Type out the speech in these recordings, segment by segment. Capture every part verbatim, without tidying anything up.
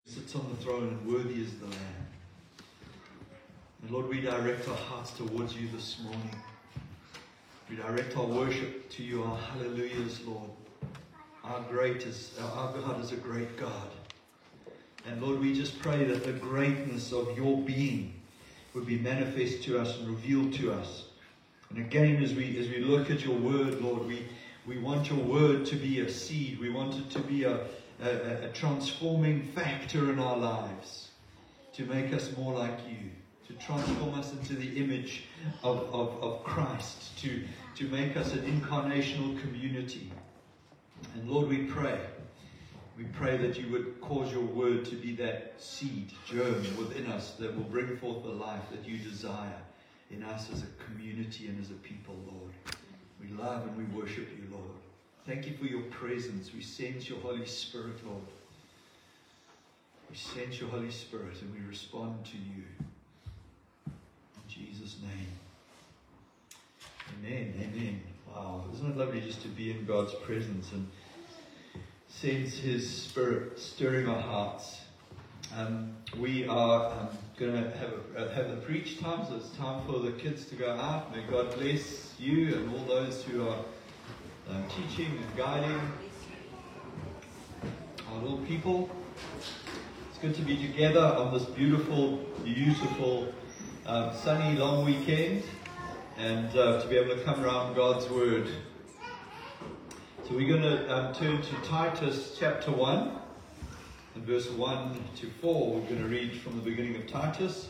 Sits on the throne, and worthy is the Lamb. And Lord, we direct our hearts towards you this morning. We direct our worship to you, our hallelujahs, Lord. Our great is, our God is a great God. And Lord, we just pray that the greatness of your being would be manifest to us and revealed to us. And again, as we as we look at your word, Lord, we, we want your word to be a seed. We want it to be a A, a transforming factor in our lives, to make us more like you, to transform us into the image of, of, of Christ, to, to make us an incarnational community. And Lord, we pray, we pray that you would cause your word to be that seed, germ within us that will bring forth the life that you desire in us as a community and as a people, Lord. We love and we worship you, Lord. Thank you for your presence. We sense your Holy Spirit, Lord. We sense your Holy Spirit and we respond to you. In Jesus' name. Amen. Amen. Wow. Isn't it lovely just to be in God's presence and sense his Spirit stirring our hearts? Um, we are um, going to have a, have the preach time, so it's time for the kids to go out. May God bless you and all those who are Um, teaching and guiding our little people. It's good to be together on this beautiful, beautiful, um, sunny, long weekend, and uh, to be able to come around God's Word. So we're going to um, turn to Titus chapter one, and verse one to four. We're going to read from the beginning of Titus.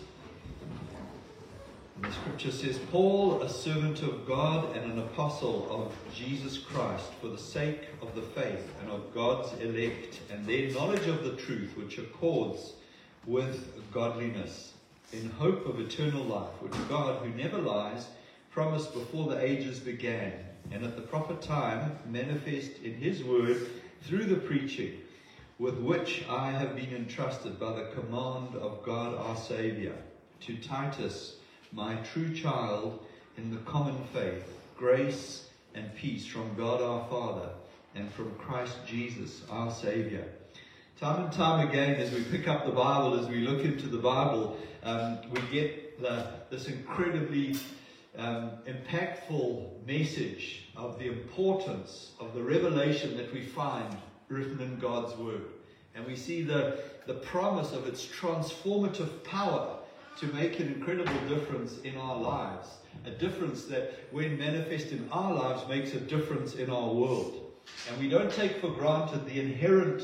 The scripture says, Paul, a servant of God and an apostle of Jesus Christ, for the sake of the faith and of God's elect and their knowledge of the truth, which accords with godliness, in hope of eternal life, which God, who never lies, promised before the ages began, and at the proper time manifest in his word through the preaching, with which I have been entrusted by the command of God our Saviour, to Titus, my true child in the common faith, grace and peace from God our Father and from Christ Jesus our Saviour. Time and time again, as we pick up the Bible, as we look into the Bible, um, we get the, this incredibly um, impactful message of the importance of the revelation that we find written in God's Word. And we see the, the promise of its transformative power to make an incredible difference in our lives. A difference that, when manifest in our lives, makes a difference in our world. And we don't take for granted the inherent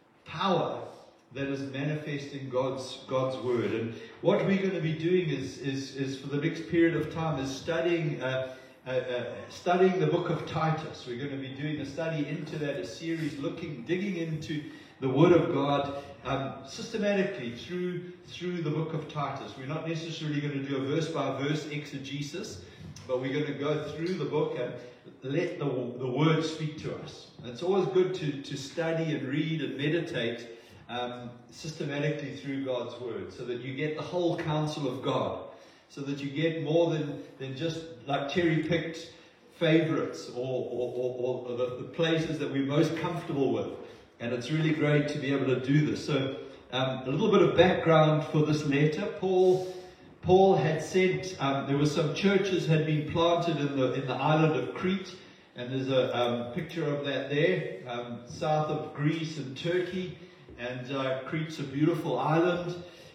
power that is manifest in God's God's Word. And what we're going to be doing is, is, is for the next period of time, is studying uh, uh, uh, studying the book of Titus. We're going to be doing a study into that, a series looking, digging into the Word of God um, systematically through through the book of Titus. We're not necessarily going to do a verse by verse exegesis, but we're going to go through the book and let the, the Word speak to us. And it's always good to, to study and read and meditate um, systematically through God's Word, so that you get the whole counsel of God, so that you get more than, than just like cherry-picked favorites or, or, or, or the, the places that we're most comfortable with. And it's really great to be able to do this. So um, a little bit of background for this letter. Paul Paul had sent, um, there were some churches had been planted in the in the island of Crete. And there's a um, picture of that there, um, south of Greece and Turkey. And uh, Crete's a beautiful island.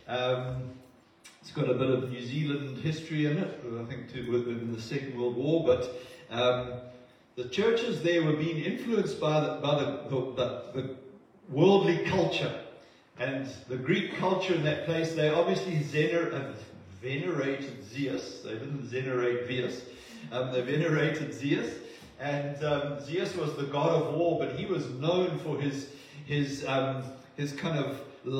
Um, it's got a bit of New Zealand history in it, I think, to, within the Second World War. But um, the churches there were being influenced by the, by the, the, the worldly culture. And the Greek culture in that place, they obviously vener, uh, venerated Zeus. They didn't venerate Zeus. Um, they venerated Zeus. And um, Zeus was the god of war, but he was known for his his um, his kind of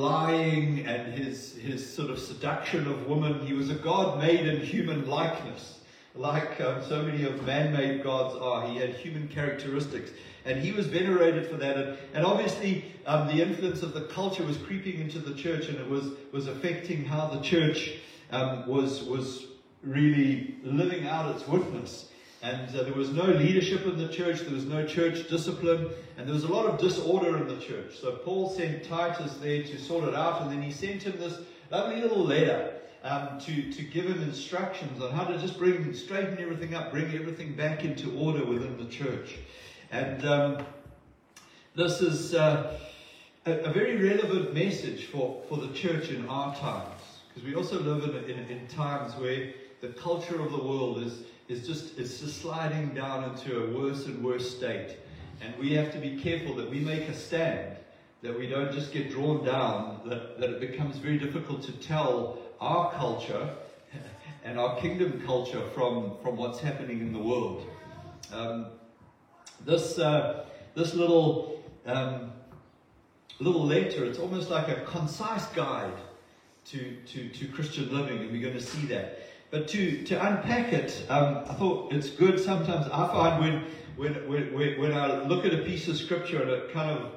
lying and his his sort of seduction of women. He was a god made in human likeness, like um, so many of man-made gods are. He had human characteristics, and he was venerated for that. And, and obviously, um, the influence of the culture was creeping into the church, and it was was affecting how the church um, was was really living out its witness. And uh, there was no leadership in the church, there was no church discipline, and there was a lot of disorder in the church. So Paul sent Titus there to sort it out, and then he sent him this lovely little letter um, to, to give him instructions on how to just bring, straighten everything up, bring everything back into order within the church. And um, this is uh, a, a very relevant message for, for the church in our times, because we also live in, in, in times where the culture of the world is is just it's just sliding down into a worse and worse state. And we have to be careful that we make a stand, that we don't just get drawn down, that, that it becomes very difficult to tell our culture and our kingdom culture from, from what's happening in the world. Um, this uh, this little um, little letter, it's almost like a concise guide to, to, to Christian living, and we're going to see that. But to, to unpack it, um, I thought it's good sometimes. I find when, when, when, when I look at a piece of scripture and it kind of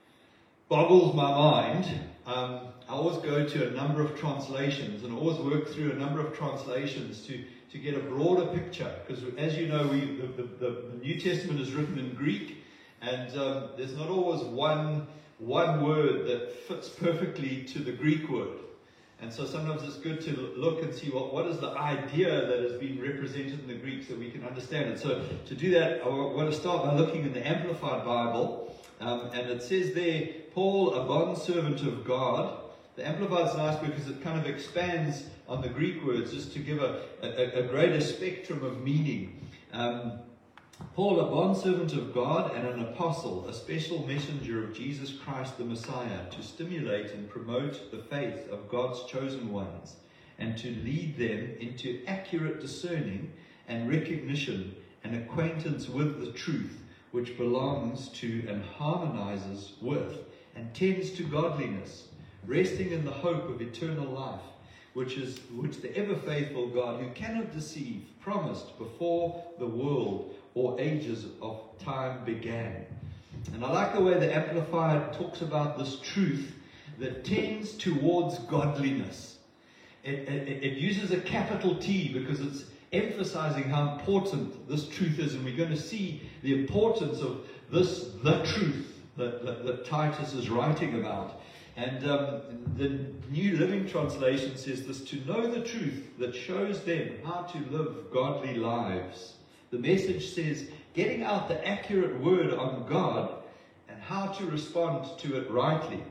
boggles my mind, um, I always go to a number of translations and always work through a number of translations to, to get a broader picture. Because as you know, we, the, the, the New Testament is written in Greek, and um, there's not always one, one word that fits perfectly to the Greek word. And so sometimes it's good to look and see what, what is the idea that has been represented in the Greek so we can understand it. So to do that, I want to start by looking in the Amplified Bible. Um, and it says there, Paul, a bondservant of God. The Amplified is nice because it kind of expands on the Greek words just to give a, a, a greater spectrum of meaning. Um, Paul, a bondservant of God and an apostle, a special messenger of Jesus Christ the Messiah, to stimulate and promote the faith of God's chosen ones, and to lead them into accurate discerning and recognition and acquaintance with the truth, which belongs to and harmonizes with and tends to godliness, resting in the hope of eternal life, which is which the ever-faithful God, who cannot deceive, promised before the world or ages of time began. And I like the way the Amplified talks about this truth that tends towards godliness. It, it, it uses a capital T because it's emphasizing how important this truth is, and we're going to see the importance of this, the truth that, that, that Titus is writing about. And um, the New Living Translation says this: to know the truth that shows them how to live godly lives. The Message says, getting out the accurate word on God and how to respond to it rightly.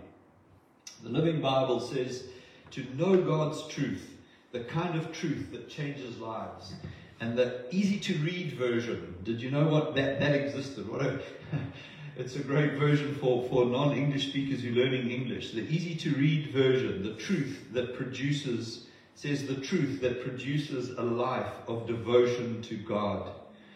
The Living Bible says, to know God's truth, the kind of truth that changes lives. And the easy-to-read version, did you know what that, that existed? What a, it's a great version for, for non-English speakers who are learning English. The easy-to-read version, the truth that produces, says the truth that produces a life of devotion to God.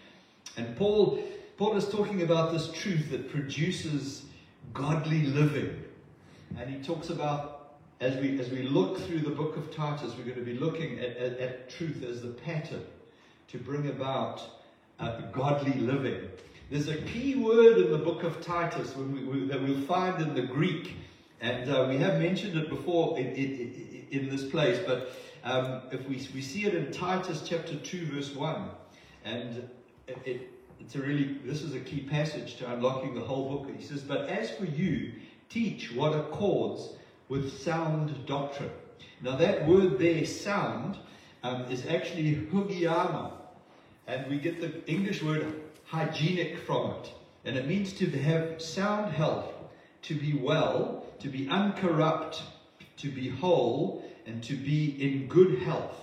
And Paul, Paul is talking about this truth that produces godly living. And he talks about, as we as we look through the book of Titus, we're going to be looking at, at, at truth as the pattern to bring about uh, godly living. There's a key word in the book of Titus when we, we, that we'll find in the Greek, and uh, we have mentioned it before in, in, in this place, but um, if we, we see it in Titus chapter two, verse one, and It, it, it's a really, this is a key passage to unlocking the whole book. He says, but as for you, teach what accords with sound doctrine. Now that word there, sound, um, is actually hugiama. And we get the English word hygienic from it. And it means to have sound health, to be well, to be uncorrupt, to be whole, and to be in good health.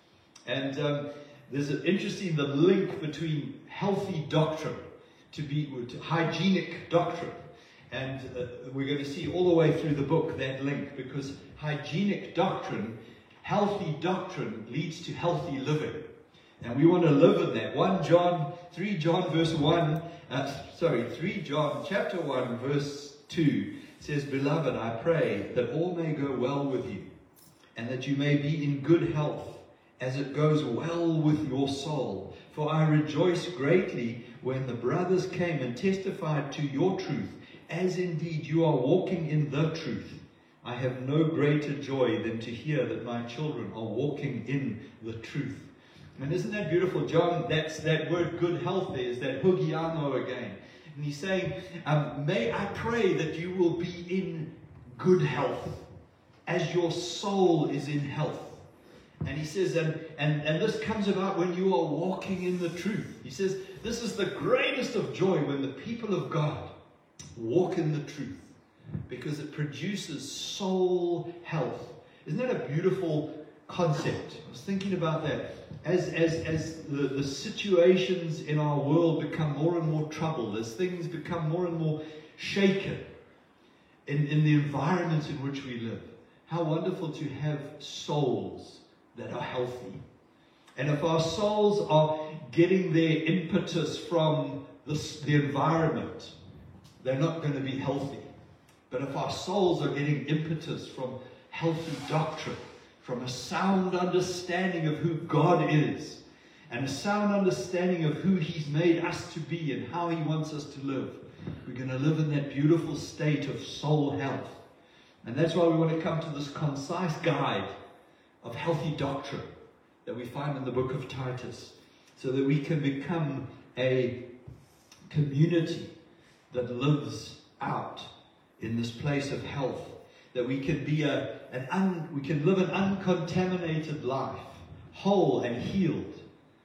And um, there's an interesting the link between healthy doctrine to be to hygienic doctrine, and uh, we're going to see all the way through the book that link, because hygienic doctrine, healthy doctrine leads to healthy living, and we want to live in that. One John, three John verse one, uh, sorry, three John chapter one verse two says, "Beloved, I pray that all may go well with you, and that you may be in good health, as it goes well with your soul. For I rejoice greatly when the brothers came and testified to your truth, as indeed you are walking in the truth. I have no greater joy than to hear that my children are walking in the truth." And isn't that beautiful? John, that's that word good health there, is that hugiano again. And he's saying, um, may I pray that you will be in good health, as your soul is in health. And he says, and, and, and this comes about when you are walking in the truth. He says, this is the greatest of joy when the people of God walk in the truth, because it produces soul health. Isn't that a beautiful concept? I was thinking about that. As, as, as the, the situations in our world become more and more troubled, as things become more and more shaken in, in the environment in which we live, how wonderful to have souls that are healthy. And if our souls are getting their impetus from this, the environment, they're not going to be healthy. But if our souls are getting impetus from healthy doctrine, from a sound understanding of who God is, and a sound understanding of who He's made us to be and how He wants us to live, we're going to live in that beautiful state of soul health. And that's why we want to come to this concise guide of healthy doctrine that we find in the book of Titus, so that we can become a community that lives out in this place of health, that we can be a an un, we can live an uncontaminated life, whole and healed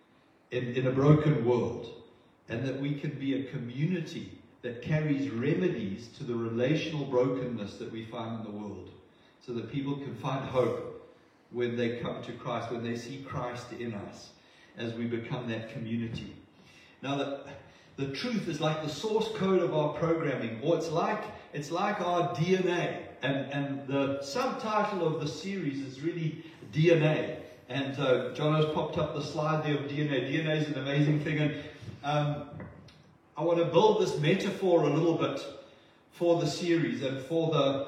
in, in a broken world, and that we can be a community that carries remedies to the relational brokenness that we find in the world, so that people can find hope when they come to Christ, when they see Christ in us, as we become that community. Now, the, the truth is like the source code of our programming, or it's like it's like our D N A. And, and the subtitle of the series is really D N A. And uh, John has popped up the slide there of D N A. D N A is an amazing thing. And um, I want to build this metaphor a little bit for the series and for the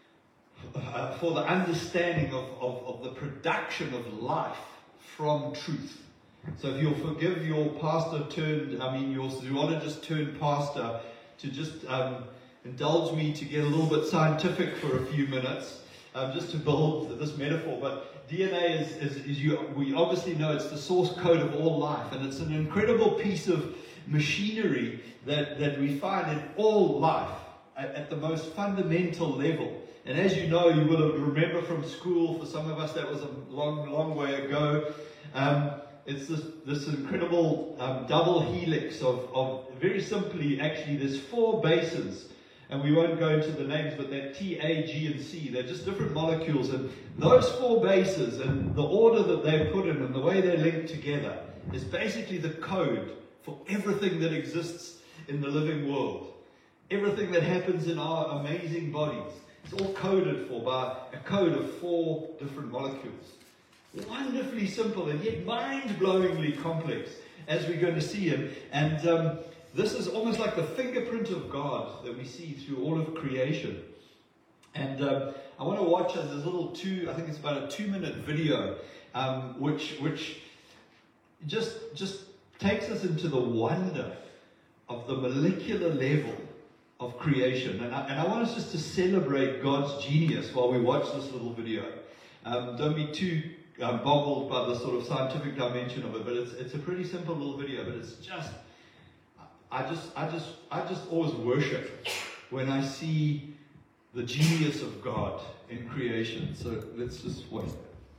uh, for the understanding of, of, of the production of life from truth. So if you'll forgive your pastor turned, I mean your zoologist turned pastor, to just um, indulge me to get a little bit scientific for a few minutes, um, just to build this metaphor. But D N A is, is, is you, we obviously know it's the source code of all life, and it's an incredible piece of machinery that, that we find in all life at, at the most fundamental level. And as you know, you will remember from school, for some of us that was a long, long way ago, um, it's this, this incredible um, double helix of, of, very simply, actually, there's four bases. And we won't go into the names, but they're T, A, G, and C. They're just different molecules. And those four bases and the order that they're put in and the way they're linked together is basically the code for everything that exists in the living world. Everything that happens in our amazing bodies. It's all coded for by a code of four different molecules. Wonderfully simple and yet mind-blowingly complex, as we're going to see. And, and um, this is almost like the fingerprint of God that we see through all of creation. And um, I want to watch this little two, I think it's about a two-minute video, um, which which just just takes us into the wonder of the molecular level of creation. And I, and I want us just to celebrate God's genius while we watch this little video. Um, don't be too um, boggled by the sort of scientific dimension of it, but it's it's a pretty simple little video, but it's just, I just, I just, I just always worship when I see the genius of God in creation. So let's just wait.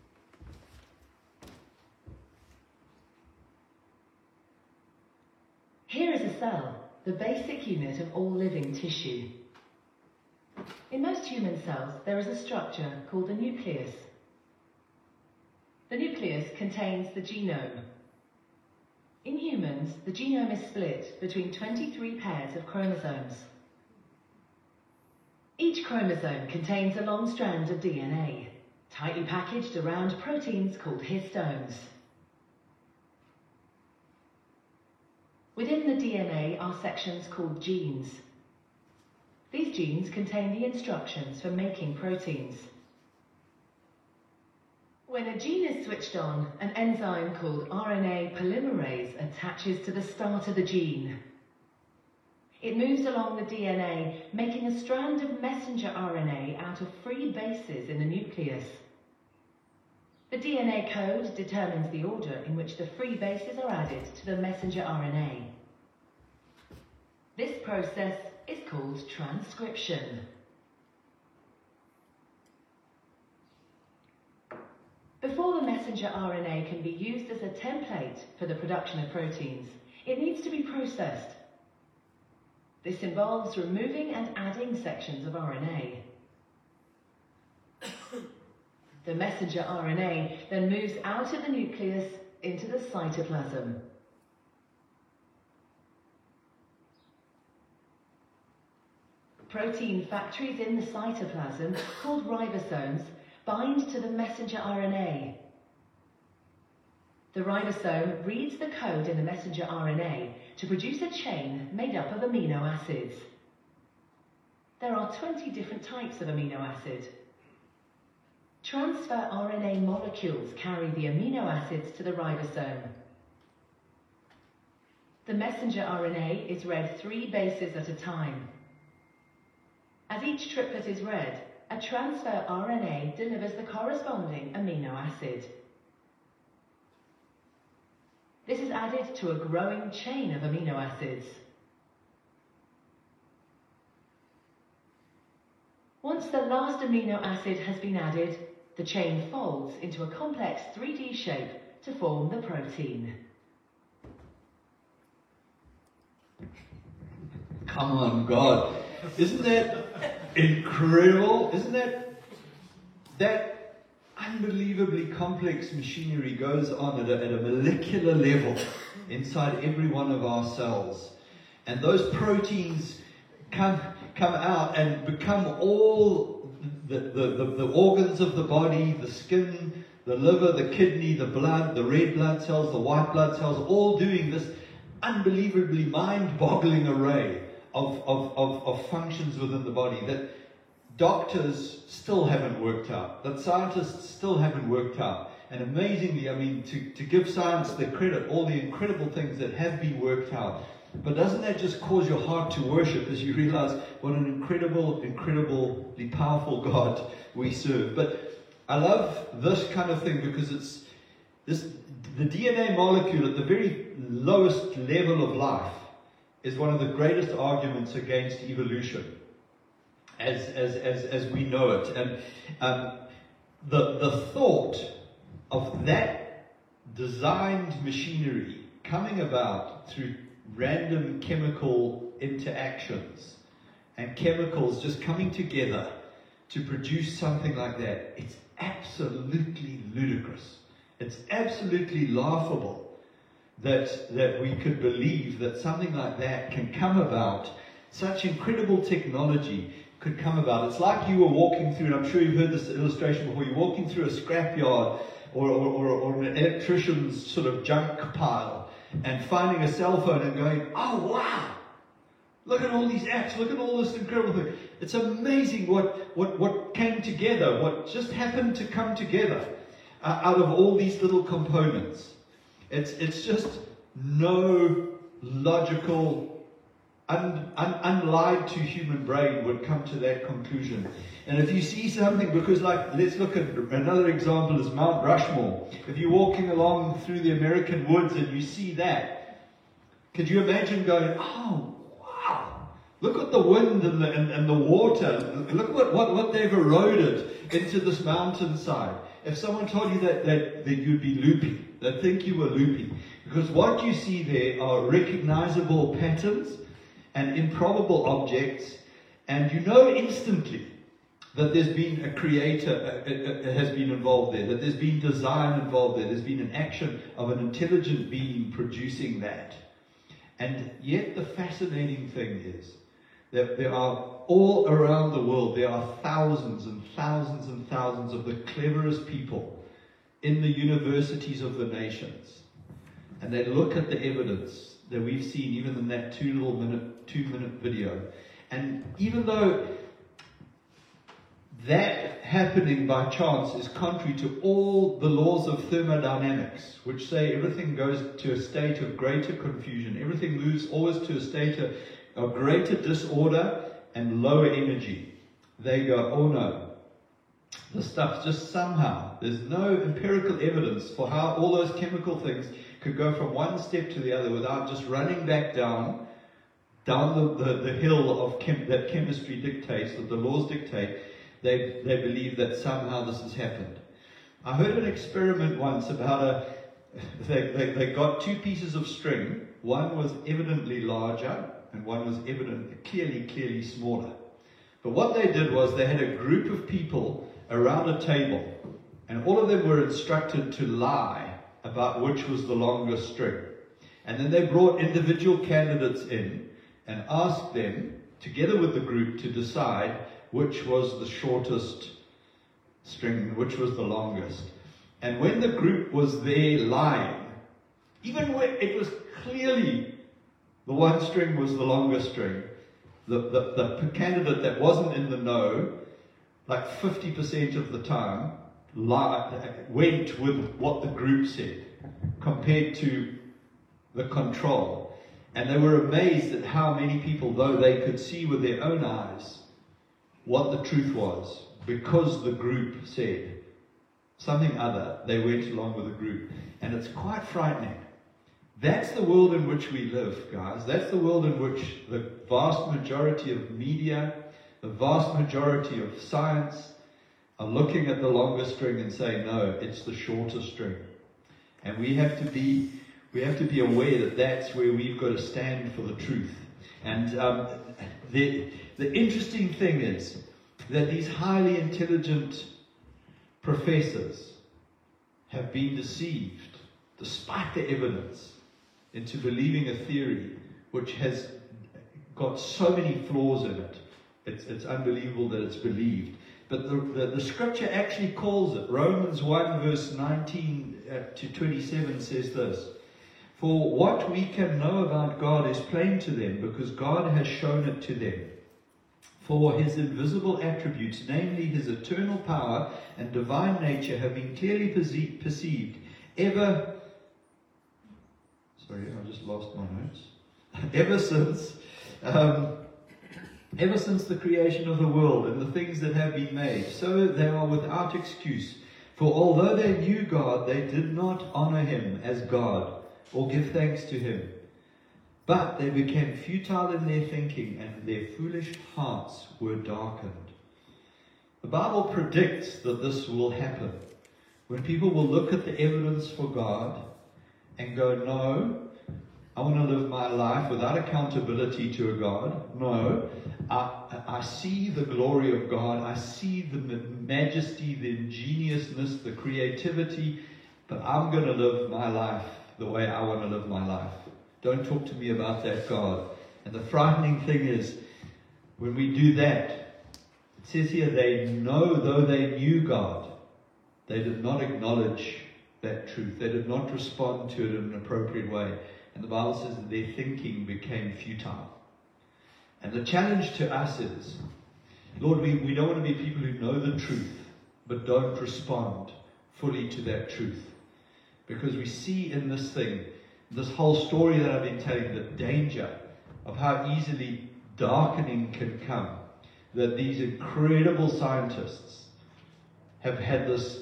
Here is a cell, the basic unit of all living tissue. In most human cells, there is a structure called the nucleus. The nucleus contains the genome. In humans, the genome is split between twenty-three pairs of chromosomes. Each chromosome contains a long strand of D N A, tightly packaged around proteins called histones. Within the D N A are sections called genes. These genes contain the instructions for making proteins. When a gene is switched on, an enzyme called R N A polymerase attaches to the start of the gene. It moves along the D N A, making a strand of messenger R N A out of free bases in the nucleus. The D N A code determines the order in which the free bases are added to the messenger R N A. This process is called transcription. Before the messenger R N A can be used as a template for the production of proteins, it needs to be processed. This involves removing and adding sections of R N A. The messenger R N A then moves out of the nucleus into the cytoplasm. Protein factories in the cytoplasm, called ribosomes, bind to the messenger R N A. The ribosome reads the code in the messenger R N A to produce a chain made up of amino acids. There are twenty different types of amino acid. Transfer R N A molecules carry the amino acids to the ribosome. The messenger R N A is read three bases at a time. As each triplet is read, a transfer R N A delivers the corresponding amino acid. This is added to a growing chain of amino acids. Once the last amino acid has been added, the chain folds into a complex three D shape to form the protein. Come on, God. Isn't that incredible? Isn't that, that unbelievably complex machinery goes on at a, at a molecular level inside every one of our cells. And those proteins come, come out and become all the, the, the, the organs of the body, the skin, the liver, the kidney, the blood, the red blood cells, the white blood cells, all doing this unbelievably mind-boggling array Of, of, of, of functions within the body that doctors still haven't worked out, that scientists still haven't worked out. And amazingly, I mean, to, to give science the credit, all the incredible things that have been worked out. But doesn't that just cause your heart to worship as you realize what an incredible, incredibly powerful God we serve? But I love this kind of thing because it's this, the D N A molecule at the very lowest level of life is one of the greatest arguments against evolution as, as, as, as we know it. And um, the, the thought of that designed machinery coming about through random chemical interactions and chemicals just coming together to produce something like that, it's absolutely ludicrous. It's absolutely laughable that that we could believe that something like that can come about, such incredible technology could come about. It's like you were walking through, and I'm sure you've heard this illustration before, you're walking through a scrapyard or, or, or, or an electrician's sort of junk pile and finding a cell phone and going, oh wow, look at all these apps, look at all this incredible thing. It's amazing what, what, what came together, what just happened to come together uh, out of all these little components. It's it's just no logical, un, un, unlied to human brain would come to that conclusion. And if you see something, because like, let's look at another example is Mount Rushmore. If you're walking along through the American woods and you see that, could you imagine going, oh, wow, look at the wind and the, and, and the water, look what, what, what they've eroded into this mountainside. If someone told you that, that, that you'd be loopy, they'd think you were loopy. Because what you see there are recognizable patterns and improbable objects, and you know instantly that there's been a creator uh, uh, has been involved there, that there's been design involved there, there's been an action of an intelligent being producing that. And yet the fascinating thing is that there are all around the world, there are thousands and thousands and thousands of the cleverest people in the universities of the nations. And they look at the evidence that we've seen, even in that two little minute, two minute video. And even though that happening by chance is contrary to all the laws of thermodynamics, which say everything goes to a state of greater confusion, everything moves always to a state of, of greater disorder and lower energy. They go, oh no, the stuff just somehow, there's no empirical evidence for how all those chemical things could go from one step to the other without just running back down, down the, the, the hill of chem, that chemistry dictates, that the laws dictate. They, they believe that somehow this has happened. I heard an experiment once about a, they, they, they got two pieces of string. One was evidently larger and one was evidently, clearly, clearly smaller. But what they did was they had a group of people around a table, and all of them were instructed to lie about which was the longest string. And then they brought individual candidates in and asked them, together with the group, to decide which was the shortest string, which was the longest. And when the group was there lying, even when it was clearly the one string was the longest string, the, the, the candidate that wasn't in the know, like fifty percent of the time, lied, went with what the group said, compared to the control. And they were amazed at how many people, though they could see with their own eyes what the truth was, because the group said something other, they went along with the group. And it's quite frightening. That's the world in which we live, guys. That's the world in which the vast majority of media, the vast majority of science are looking at the longest string and saying, no, it's the shortest string. And we have to be, we have to be aware that that's where we've got to stand for the truth. And um, the, the interesting thing is that these highly intelligent professors have been deceived, despite the evidence, into believing a theory which has got so many flaws in it. It's, it's unbelievable that it's believed. But the, the, the scripture actually calls it. Romans one verse nineteen to twenty-seven says this: for what we can know about God is plain to them, because God has shown it to them. For his invisible attributes, namely his eternal power and divine nature, have been clearly perce- perceived ever Sorry, I just lost my notes. ever since, um, ever since the creation of the world and the things that have been made, so they are without excuse. For although they knew God, they did not honor him as God or give thanks to him. But they became futile in their thinking, and their foolish hearts were darkened. The Bible predicts that this will happen. When people will look at the evidence for God and go, no, I want to live my life without accountability to a God. No, I, I see the glory of God. I see the majesty, the ingeniousness, the creativity, but I'm going to live my life the way I want to live my life. Don't talk to me about that God. And the frightening thing is, when we do that, it says here, they know, though they knew God, they did not acknowledge that truth. They did not respond to it in an appropriate way. And the Bible says that their thinking became futile. And the challenge to us is, Lord, we, we don't want to be people who know the truth, but don't respond fully to that truth. Because we see in this thing, this whole story that I've been telling, the danger of how easily darkening can come. That these incredible scientists have had this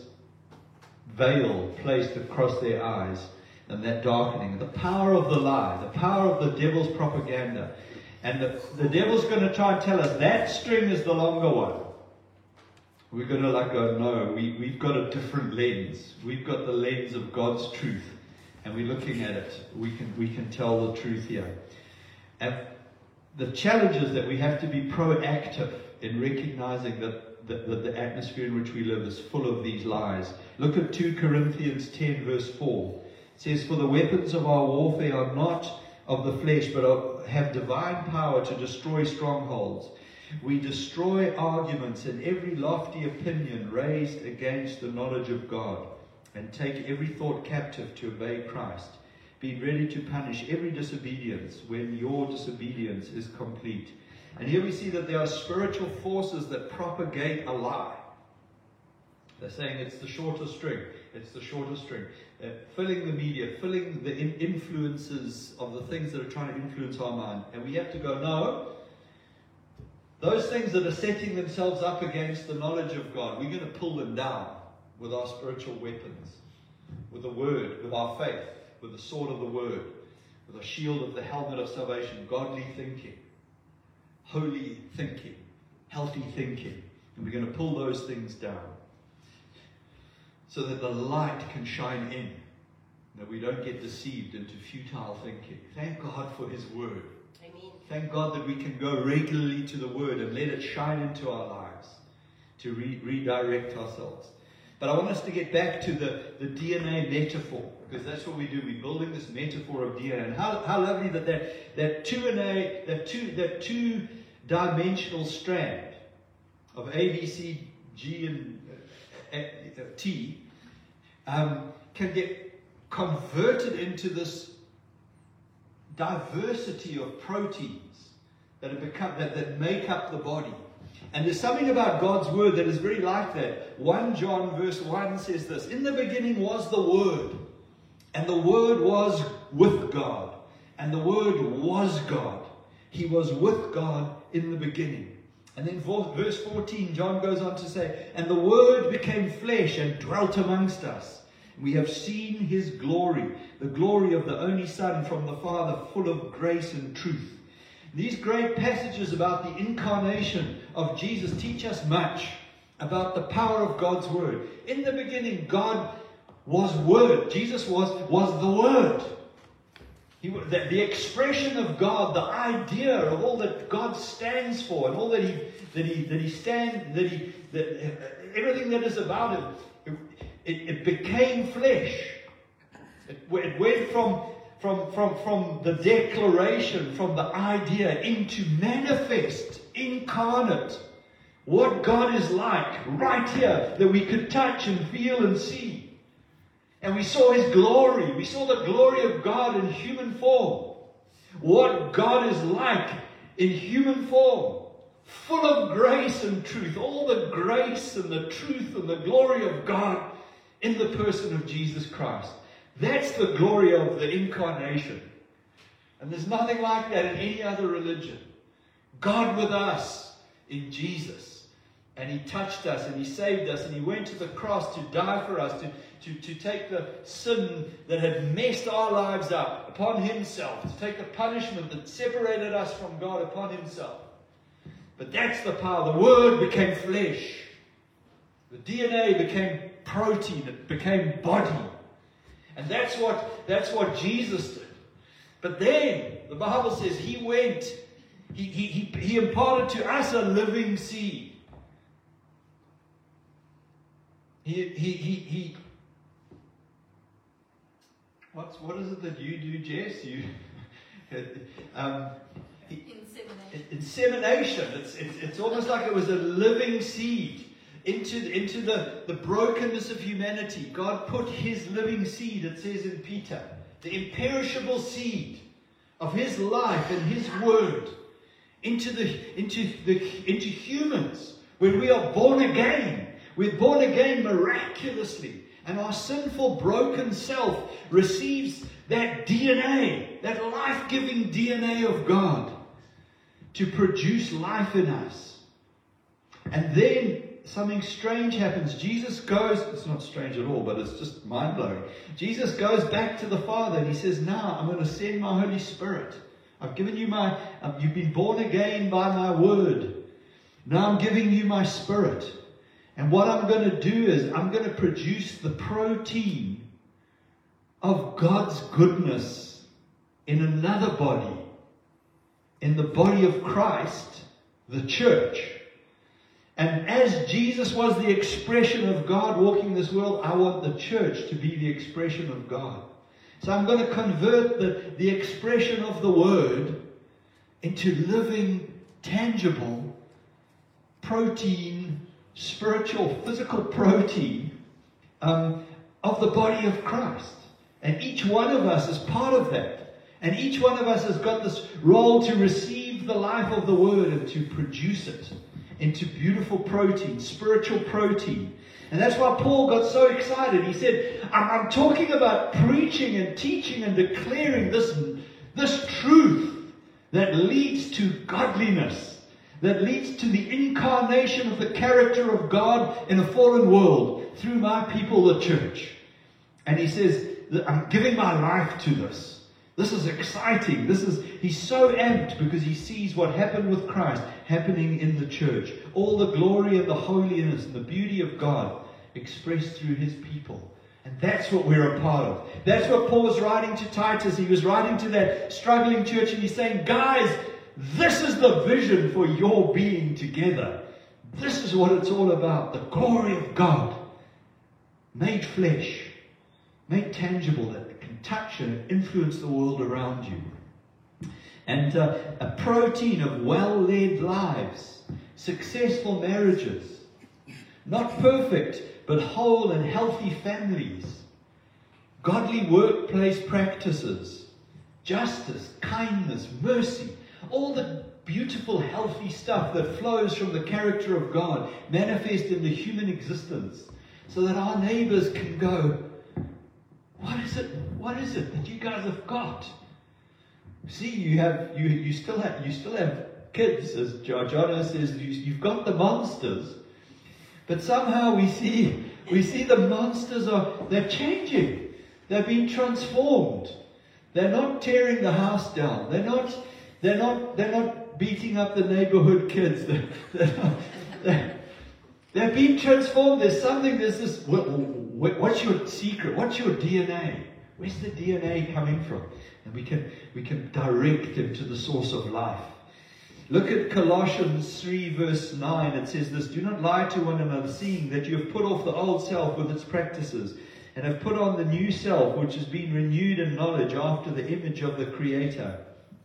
veil placed across their eyes, and that darkening, the power of the lie, the power of the devil's propaganda. And the, the devil's going to try and tell us that string is the longer one. We're going to like go, no, we, we've got a different lens. We've got the lens of God's truth, and we're looking at it. We can, we can tell the truth here. And the challenge is that we have to be proactive in recognizing that the, the, the atmosphere in which we live is full of these lies. Look at two Corinthians ten verse four. It says, for the weapons of our warfare are not of the flesh, but are, have divine power to destroy strongholds. We destroy arguments and every lofty opinion raised against the knowledge of God, and take every thought captive to obey Christ, being ready to punish every disobedience when your disobedience is complete. And here we see that there are spiritual forces that propagate a lie. They're saying it's the shorter string. It's the shorter string. Uh, filling the media, filling the in- influences of the things that are trying to influence our mind. And we have to go, no, Those things that are setting themselves up against the knowledge of God, we're going to pull them down with our spiritual weapons, with the Word, with our faith, with the sword of the Word, with the shield of the helmet of salvation, godly thinking, holy thinking, healthy thinking. And we're going to pull those things down so that the light can shine in, that we don't get deceived into futile thinking. Thank God for His Word. Amen. Thank God that we can go regularly to the Word and let it shine into our lives to re- redirect ourselves. But I want us to get back to the, the D N A metaphor, because that's what we do. We're building this metaphor of D N A. And how, how lovely that that, that two and A, that two that two dimensional strand of A, B, C, G, and uh, uh, T um, can get converted into this diversity of proteins that have become that, that make up the body. And there's something about God's Word that is very like that. First John verse one says this: in the beginning was the Word, and the Word was with God, and the Word was God. He was with God in the beginning. And then verse fourteen, John goes on to say, and the Word became flesh and dwelt amongst us. We have seen His glory, the glory of the only Son from the Father, full of grace and truth. These great passages about the incarnation of Jesus teach us much about the power of God's Word. In the beginning, God was Word. Jesus was, was the Word. He, the, the expression of God, the idea of all that God stands for, and all that He that He that He stand that He that everything that is about Him, it, it, it became flesh. It, it went from From, from, from the declaration, from the idea, into manifest, incarnate. What God is like, right here, that we could touch and feel and see. And we saw His glory. We saw the glory of God in human form. What God is like in human form. Full of grace and truth. All the grace and the truth and the glory of God in the person of Jesus Christ. That's the glory of the incarnation. And there's nothing like that in any other religion. God with us in Jesus. And He touched us and He saved us and He went to the cross to die for us, to, to, to take the sin that had messed our lives up upon Himself, to take the punishment that separated us from God upon Himself. But that's the power. The Word became flesh. The D N A became protein. It became body. And that's what, that's what Jesus did. But then, the Bible says, He went, He, he, he, he imparted to us a living seed. He, he, he, he, what's, what is it that you do, Jess? You, um, Insemination. Insemination. It's, it's, it's almost like it was a living seed. Into, into the, the brokenness of humanity. God put His living seed, it says in Peter, the imperishable seed of His life and His Word into the into the into humans. When we are born again, we're born again miraculously, and our sinful, broken self receives that D N A, that life-giving D N A of God, to produce life in us. And then something strange happens. Jesus goes, it's not strange at all, but it's just mind-blowing. Jesus goes back to the Father and He says, now I'm going to send my Holy Spirit. I've given you my, um, you've been born again by my Word. Now I'm giving you my Spirit. And what I'm going to do is I'm going to produce the protein of God's goodness in another body. In the body of Christ, the church. And as Jesus was the expression of God walking this world, I want the church to be the expression of God. So I'm going to convert the, the expression of the Word into living, tangible, protein, spiritual, physical protein um, of the body of Christ. And each one of us is part of that. And each one of us has got this role to receive the life of the Word and to produce it into beautiful protein, spiritual protein. And that's why Paul got so excited. He said, I'm, I'm talking about preaching and teaching and declaring this, this truth that leads to godliness, that leads to the incarnation of the character of God in a fallen world through my people, the church. And he says, I'm giving my life to this. This is exciting. This is, he's so amped because he sees what happened with Christ happening in the church. All the glory and the holiness and the beauty of God expressed through his people. And that's what we're a part of. That's what Paul was writing to Titus. He was writing to that struggling church and he's saying, guys, this is the vision for your being together. This is what it's all about. The glory of God made flesh, made tangible, that it can touch and influence the world around you. And uh, a protein of well-led lives, successful marriages, not perfect, but whole and healthy families, godly workplace practices, justice, kindness, mercy, all the beautiful, healthy stuff that flows from the character of God manifest in the human existence, so that our neighbors can go, what is it? What is it that you guys have got? See, you have you you still have you still have kids, as Jono says. You, you've got the monsters. But somehow we see we see the monsters are they're changing. They're being transformed. They're not tearing the house down. They're not they're not they're not beating up the neighborhood kids. They're, they're, not, they're, they're being transformed. There's something. There's this. What, what's your secret? What's your D N A? Where's the D N A coming from? And we can we can direct them to the source of life. Look at Colossians three verse nine. It says this, do not lie to one another, seeing that you have put off the old self with its practices, and have put on the new self, which has been renewed in knowledge after the image of the Creator.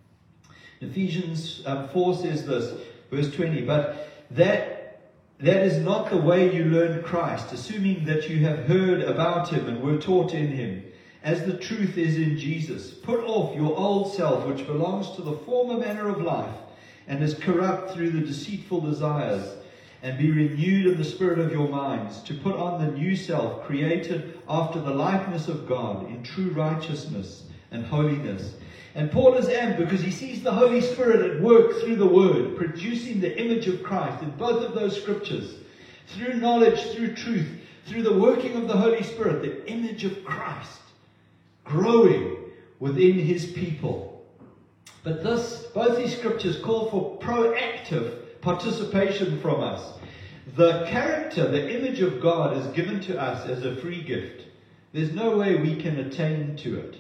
Ephesians um, four says this, verse twenty, but that, that is not the way you learned Christ, assuming that you have heard about him and were taught in him, as the truth is in Jesus. Put off your old self, which belongs to the former manner of life, and is corrupt through the deceitful desires, and be renewed in the spirit of your minds, to put on the new self, created after the likeness of God, in true righteousness and holiness. And Paul is amped because he sees the Holy Spirit at work through the Word, producing the image of Christ in both of those scriptures. Through knowledge, through truth, through the working of the Holy Spirit, the image of Christ growing within his people. But this, both these scriptures call for proactive participation from us. The character, the image of God is given to us as a free gift. There's no way we can attain to it.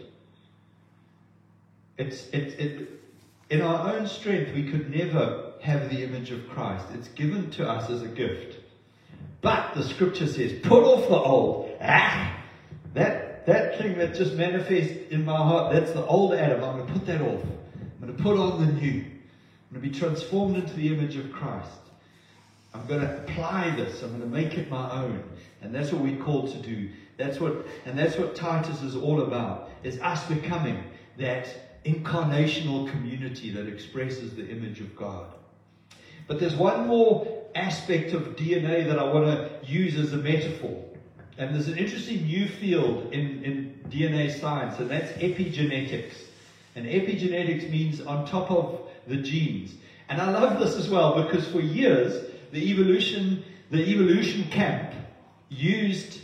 It's, it, it, in our own strength, we could never have the image of Christ. It's given to us as a gift. But the scripture says, put off the old. Ah, that, that thing that just manifests in my heart, that's the old Adam. I'm going to put that off. I'm going to put on the new. I'm going to be transformed into the image of Christ. I'm going to apply this. I'm going to make it my own. And that's what we're called to do. That's what, and that's what Titus is all about, is us becoming that incarnational community that expresses the image of God. But there's one more aspect of D N A that I want to use as a metaphor. And there's an interesting new field in, in D N A science, and that's epigenetics. And epigenetics means on top of the genes. And I love this as well because for years, the evolution, the evolution camp used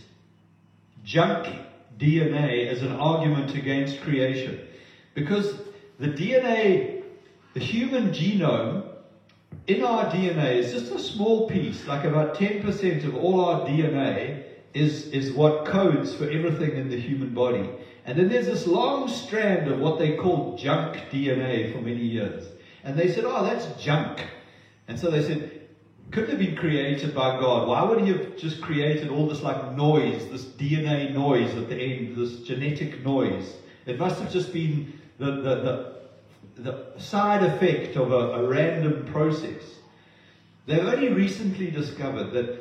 junk D N A as an argument against creation. Because the D N A, the human genome, in our D N A is just a small piece, like about ten percent of all our D N A is, is what codes for everything in the human body. And then there's this long strand of what they call junk D N A for many years. And they said, oh, that's junk. And so they said, couldn't have been created by God. Why would he have just created all this like noise, this D N A noise at the end, this genetic noise? It must have just been the, the, the, the side effect of a, a random process. They've only recently discovered that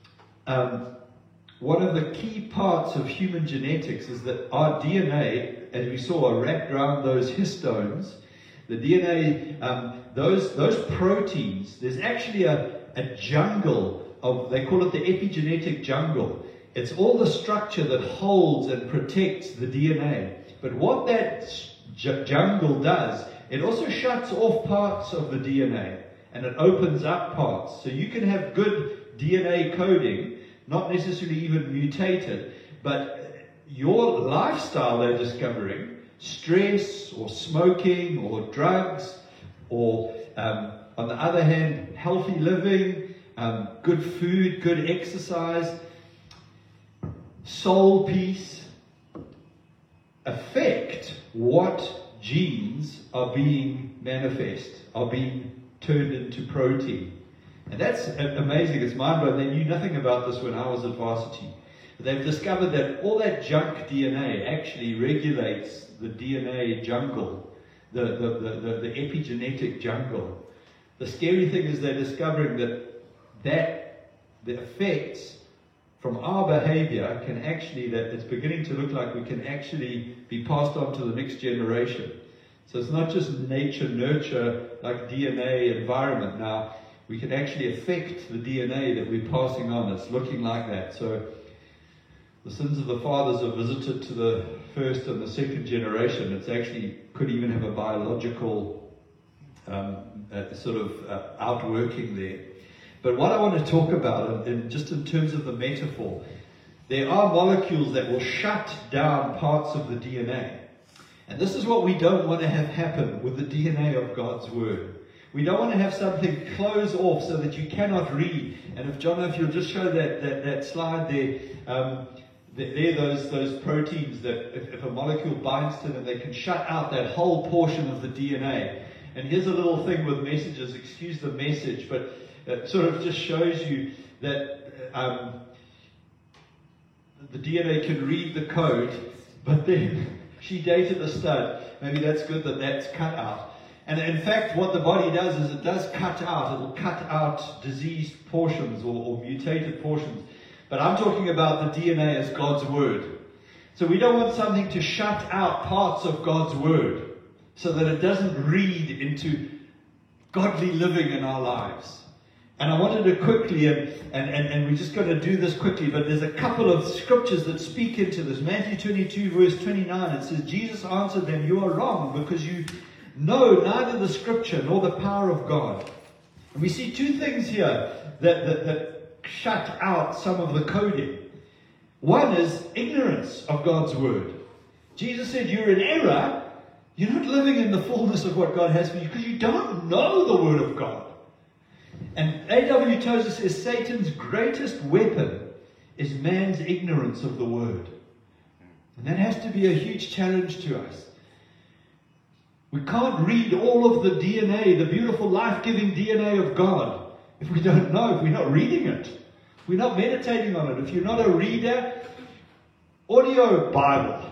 um, one of the key parts of human genetics is that our D N A, as we saw, are wrapped around those histones. The D N A, um, those those proteins, there's actually a, a jungle of, they call it the epigenetic jungle. It's all the structure that holds and protects the D N A. But what that j- jungle does, it also shuts off parts of the D N A. and it opens up parts. So you can have good D N A coding, not necessarily even mutated, but your lifestyle they're discovering, stress or smoking or drugs, or um, on the other hand, healthy living, um, good food, good exercise, soul peace, affect what genes are being manifest, are being turned into protein. And that's amazing. It's mind-blowing. They knew nothing about this when I was at varsity. They've discovered that all that junk D N A actually regulates the D N A jungle, the, the, the, the, the epigenetic jungle. The scary thing is they're discovering that, that the effects from our behavior can actually, that it's beginning to look like we can actually be passed on to the next generation. So it's not just nature, nurture, like D N A environment. Now, we can actually affect the D N A that we're passing on. It's looking like that. So the sins of the fathers are visited to the first and the second generation. It's actually could even have a biological um, uh, sort of uh, outworking there. But what I want to talk about, and just in terms of the metaphor, there are molecules that will shut down parts of the D N A. And this is what we don't want to have happen with the D N A of God's Word. We don't want to have something close off so that you cannot read. And if John, if you'll just show that that, that slide there, um, there those those proteins that if, if a molecule binds to them, they can shut out that whole portion of the D N A. And here's a little thing with messages. Excuse the message, but it sort of just shows you that um, the D N A can read the code, but then she dated a stud. Maybe that's good that that's cut out. And in fact, what the body does is it does cut out. It will cut out diseased portions or, or mutated portions. But I'm talking about the D N A as God's Word. So we don't want something to shut out parts of God's Word so that it doesn't read into godly living in our lives. And I wanted to quickly, and, and, and, and we're just going to do this quickly, but there's a couple of scriptures that speak into this. Matthew twenty-two, verse twenty-nine, it says, Jesus answered them, "You are wrong, because you know neither the scripture nor the power of God." And we see two things here that, that, that shut out some of the coding. One is ignorance of God's Word. Jesus said, you're in error. You're not living in the fullness of what God has for you because you don't know the Word of God. And A W Tozer says Satan's greatest weapon is man's ignorance of the Word. And that has to be a huge challenge to us. We can't read all of the D N A, the beautiful life-giving D N A of God, if we don't know, if we're not reading it. If we're not meditating on it. If you're not a reader, audio Bible.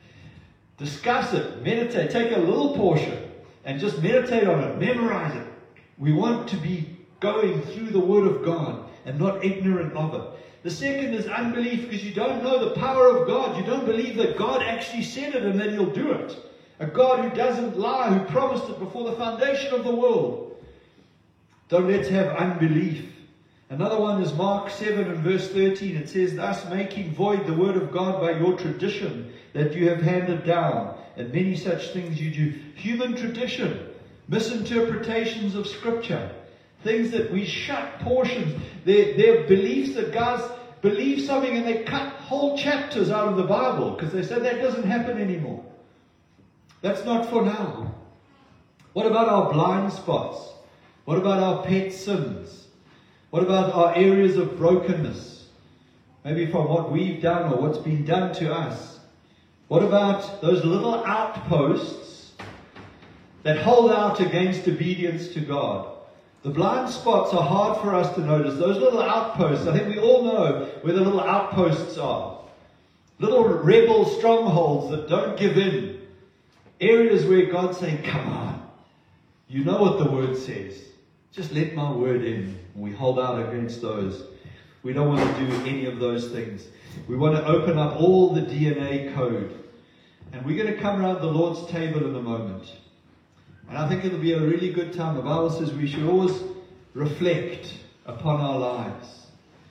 Discuss it, meditate, take a little portion and just meditate on it, memorize it. We want to be going through the Word of God and not ignorant of it. The second is unbelief, because you don't know the power of God. You don't believe that God actually said it and that He'll do it. A God who doesn't lie, who promised it before the foundation of the world. Don't let's have unbelief. Another one is Mark seven and verse thirteen. It says, thus making void the word of God by your tradition that you have handed down. And many such things you do. Human tradition. Misinterpretations of Scripture. Things that we shut portions. Their, their beliefs that guys believe something and they cut whole chapters out of the Bible because they say that doesn't happen anymore. That's not for now. What about our blind spots? What about our pet sins? What about our areas of brokenness? Maybe from what we've done or what's been done to us. What about those little outposts that hold out against obedience to God? The blind spots are hard for us to notice. Those little outposts, I think we all know where the little outposts are. Little rebel strongholds that don't give in. Areas where God's saying, come on. You know what the Word says. Just let my Word in. We hold out against those. We don't want to do any of those things. We want to open up all the D N A code. And we're going to come around the Lord's table in a moment. And I think it'll be a really good time. The Bible says we should always reflect upon our lives.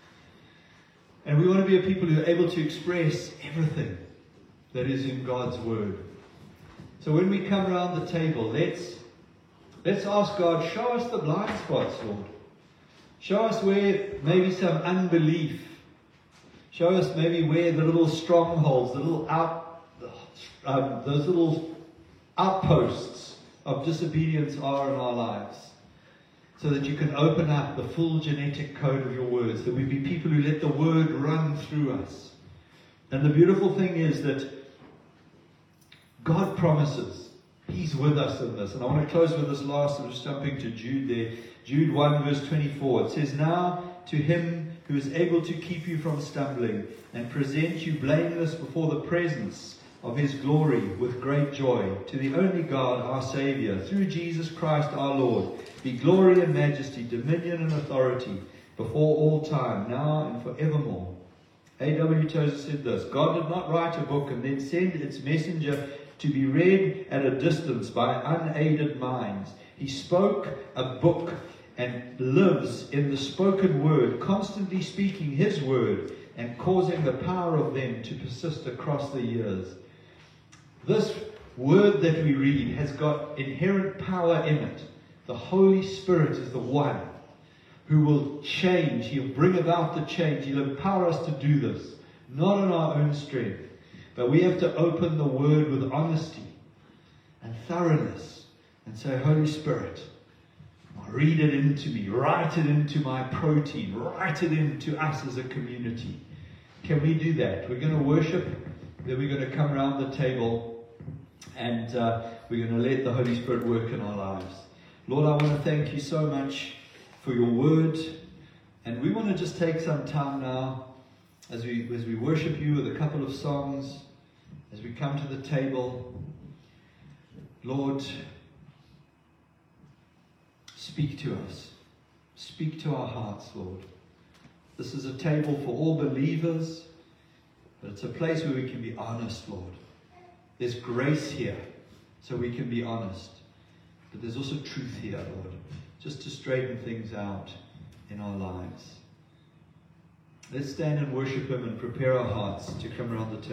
And we want to be a people who are able to express everything that is in God's Word. So when we come around the table, let's Let's ask God, show us the blind spots, Lord. Show us where maybe some unbelief. Show us maybe where the little strongholds, the little out, um, those little outposts of disobedience are in our lives. So that you can open up the full genetic code of your words. That we be people who let the word run through us. And the beautiful thing is that God promises He's with us in this. And I want to close with this last. I'm just jumping to Jude there. Jude one verse twenty-four. It says, now to Him who is able to keep you from stumbling and present you blameless before the presence of His glory with great joy, to the only God, our Saviour, through Jesus Christ our Lord, be glory and majesty, dominion and authority before all time, now and forevermore. A W Tozer said this, God did not write a book and then send its messenger to be read at a distance by unaided minds. He spoke a book and lives in the spoken word, constantly speaking His word and causing the power of them to persist across the years. This word that we read has got inherent power in it. The Holy Spirit is the one who will change. He'll bring about the change. He'll empower us to do this, not on our own strength. But we have to open the word with honesty and thoroughness and say, Holy Spirit, read it into me, write it into my protein, write it into us as a community. Can we do that? We're going to worship, then we're going to come around the table, and uh, we're going to let the Holy Spirit work in our lives. Lord, I want to thank you so much for your word, and we want to just take some time now as we as we worship you with a couple of songs, as we come to the table. Lord, speak to us. Speak to our hearts, Lord. This is a table for all believers, but it's a place where we can be honest, Lord. There's grace here, so we can be honest. But there's also truth here, Lord, just to straighten things out in our lives. Let's stand and worship Him and prepare our hearts to come around the table.